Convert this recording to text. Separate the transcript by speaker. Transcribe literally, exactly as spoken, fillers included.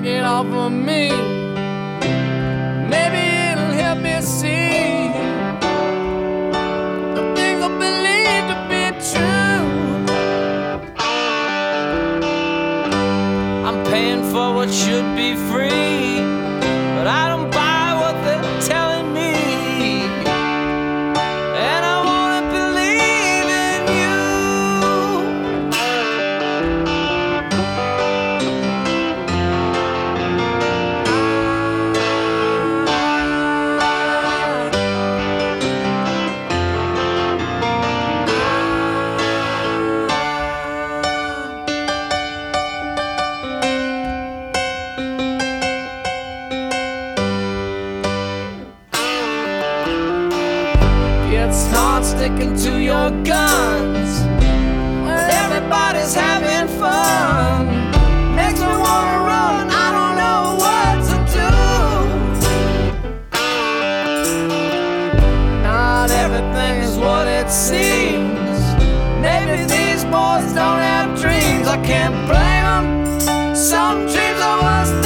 Speaker 1: take it off of me. Maybe it'll help me see the things I believe to be true. I'm paying for what should be free, but I don't buy what they're telling me. And I wanna believe in you. It's hard sticking to your guns when everybody's having fun. Makes me wanna run, I don't know what to do. Not everything is what it seems. Maybe these boys don't have dreams. I can't blame them. Some dreams are worse